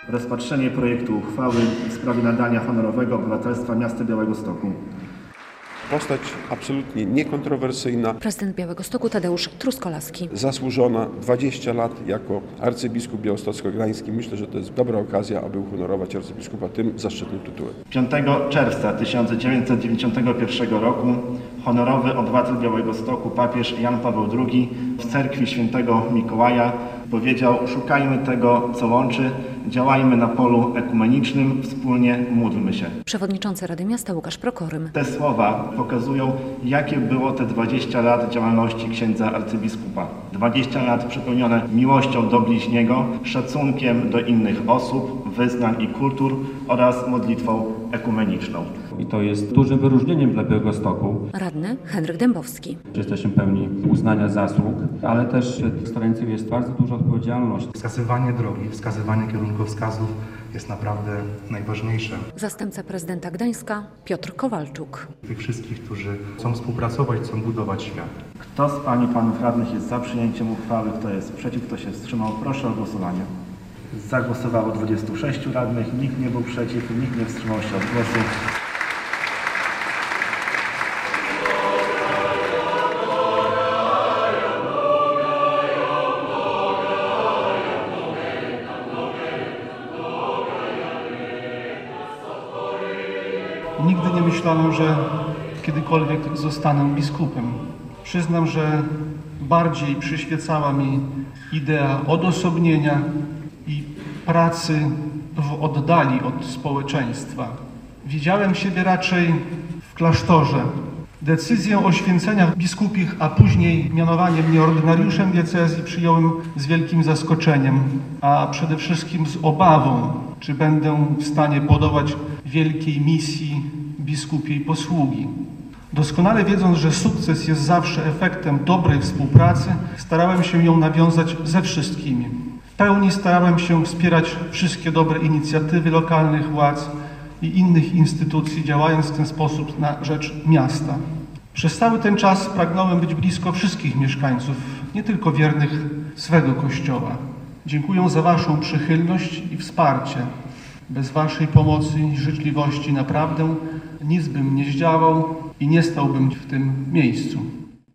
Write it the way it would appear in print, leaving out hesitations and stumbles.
rozpatrzenie projektu uchwały w sprawie nadania honorowego obywatelstwa miasta Białegostoku. Postać absolutnie niekontrowersyjna. Prezydent Białegostoku Tadeusz Truskolaski. Zasłużona 20 lat jako arcybiskup białostocko-gdański. Myślę, że to jest dobra okazja, aby uhonorować arcybiskupa tym zaszczytnym tytułem. 5 czerwca 1991 roku honorowy obywatel Białegostoku papież Jan Paweł II w cerkwi świętego Mikołaja powiedział: szukajmy tego, co łączy, działajmy na polu ekumenicznym, wspólnie módlmy się. Przewodniczący Rady Miasta Łukasz Prokorym. Te słowa pokazują, jakie było te 20 lat działalności księdza arcybiskupa. 20 lat przepełnione miłością do bliźniego, szacunkiem do innych osób, wyznań i kultur oraz modlitwą ekumeniczną. I to jest dużym wyróżnieniem dla Białegostoku. Radny Henryk Dębowski. Jesteśmy pełni uznania zasług, ale też przed stoleniem jest bardzo duża odpowiedzialność. Wskazywanie drogi, wskazywanie kierunkowskazów jest naprawdę najważniejsze. Zastępca prezydenta Gdańska Piotr Kowalczuk. Tych wszystkich, którzy chcą współpracować, chcą budować świat. Kto z Pań i Panów Radnych jest za przyjęciem uchwały, kto jest przeciw, kto się wstrzymał? Proszę o głosowanie. Zagłosowało 26 radnych, nikt nie był przeciw, nikt nie wstrzymał się od głosu. Nigdy nie myślałem, że kiedykolwiek zostanę biskupem. Przyznam, że bardziej przyświecała mi idea odosobnienia i pracy w oddali od społeczeństwa. Widziałem siebie raczej w klasztorze. Decyzję o święceniach biskupich, a później mianowanie mnie ordynariuszem diecezji przyjąłem z wielkim zaskoczeniem, a przede wszystkim z obawą, czy będę w stanie podołać wielkiej misji biskupiej posługi. Doskonale wiedząc, że sukces jest zawsze efektem dobrej współpracy, starałem się ją nawiązać ze wszystkimi. W pełni starałem się wspierać wszystkie dobre inicjatywy lokalnych władz i innych instytucji, działając w ten sposób na rzecz miasta. Przez cały ten czas pragnąłem być blisko wszystkich mieszkańców, nie tylko wiernych swego Kościoła. Dziękuję za Waszą przychylność i wsparcie. Bez Waszej pomocy i życzliwości naprawdę nic bym nie zdziałał i nie stałbym w tym miejscu.